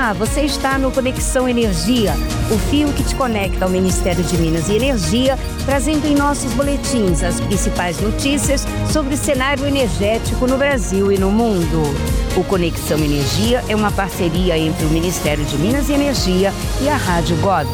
Olá, você está no Conexão Energia, o fio que te conecta ao Ministério de Minas e Energia, trazendo em nossos boletins as principais notícias sobre o cenário energético no Brasil e no mundo. O Conexão Energia é uma parceria entre o Ministério de Minas e Energia e a Rádio Gov.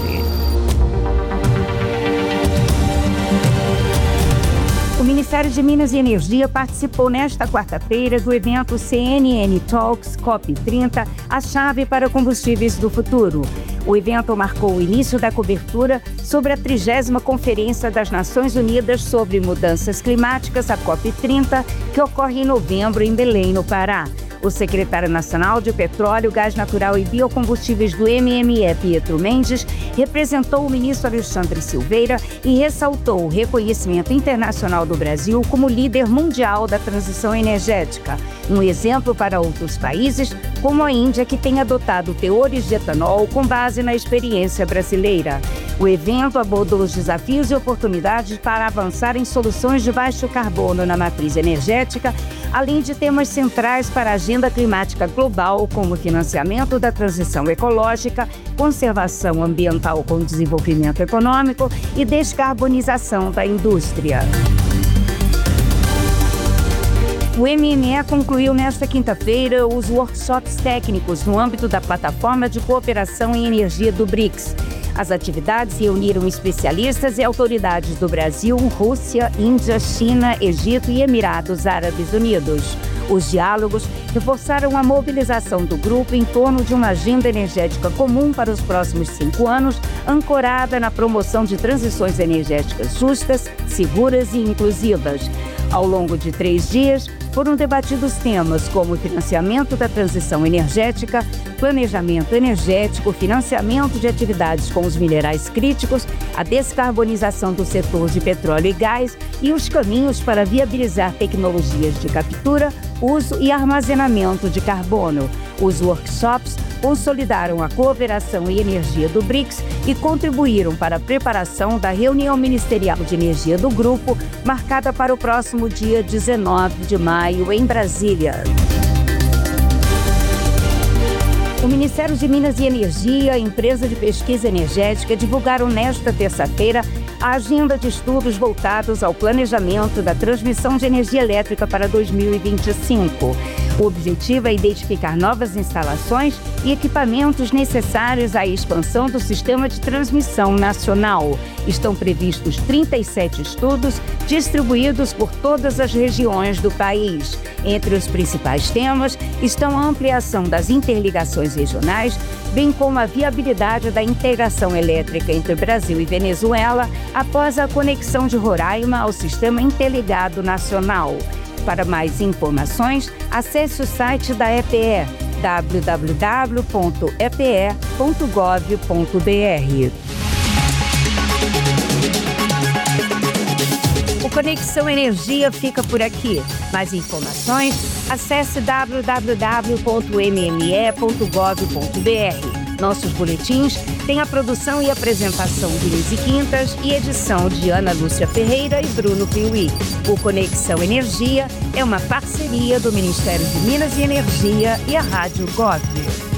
O Ministério de Minas e Energia participou nesta quarta-feira do evento CNN Talks COP30, a chave para combustíveis do futuro. O evento marcou o início da cobertura sobre a 30ª Conferência das Nações Unidas sobre Mudanças Climáticas, a COP30, que ocorre em novembro em Belém, no Pará. O secretário nacional de Petróleo, Gás Natural e Biocombustíveis do MME, Pietro Mendes, representou o ministro Alexandre Silveira e ressaltou o reconhecimento internacional do Brasil como líder mundial da transição energética, um exemplo para outros países, como a Índia, que tem adotado teores de etanol com base na experiência brasileira. O evento abordou os desafios e oportunidades para avançar em soluções de baixo carbono na matriz energética, além de temas centrais para a agenda climática global, como financiamento da transição ecológica, conservação ambiental com desenvolvimento econômico e descarbonização da indústria. O MME concluiu nesta quinta-feira os workshops técnicos no âmbito da Plataforma de Cooperação em Energia do BRICS. As atividades reuniram especialistas e autoridades do Brasil, Rússia, Índia, China, Egito e Emirados Árabes Unidos. Os diálogos reforçaram a mobilização do grupo em torno de uma agenda energética comum para os próximos 5 anos, ancorada na promoção de transições energéticas justas, seguras e inclusivas. Ao longo de 3 dias, foram debatidos temas como o financiamento da transição energética, planejamento energético, financiamento de atividades com os minerais críticos, a descarbonização do setor de petróleo e gás e os caminhos para viabilizar tecnologias de captura, uso e armazenamento de carbono. Os workshops consolidaram a cooperação em energia do BRICS e contribuíram para a preparação da reunião ministerial de energia do grupo, marcada para o próximo dia 19 de maio, em Brasília. O Ministério de Minas e Energia e a Empresa de Pesquisa Energética divulgaram nesta terça-feira a agenda de estudos voltados ao planejamento da transmissão de energia elétrica para 2025. O objetivo é identificar novas instalações e equipamentos necessários à expansão do sistema de transmissão nacional. Estão previstos 37 estudos distribuídos por todas as regiões do país. Entre os principais temas estão a ampliação das interligações regionais, bem como a viabilidade da integração elétrica entre Brasil e Venezuela após a conexão de Roraima ao Sistema Interligado Nacional. Para mais informações, acesse o site da EPE, www.epe.gov.br. O Conexão Energia fica por aqui. Mais informações, acesse www.mme.gov.br. Nossos boletins têm a produção e apresentação de Lizzy Quintas e edição de Ana Lúcia Ferreira e Bruno Piuí. O Conexão Energia é uma parceria do Ministério de Minas e Energia e a Rádio Gov.